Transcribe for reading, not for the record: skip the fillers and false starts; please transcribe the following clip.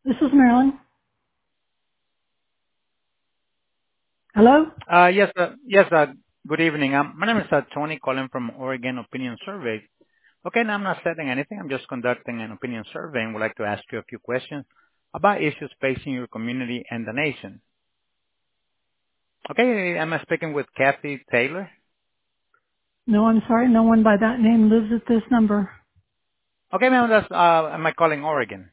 This is Marilyn. Hello? Yes, good evening. My name is Tony calling from Oregon Opinion Survey. Okay, now I'm not setting anything. I'm just conducting an opinion survey and would like to ask you a few questions about issues facing your community and the nation. Okay, am I speaking with Kathy Taylor? No, I'm sorry. No one by that name lives at this number. Okay, ma'am, am I calling Oregon?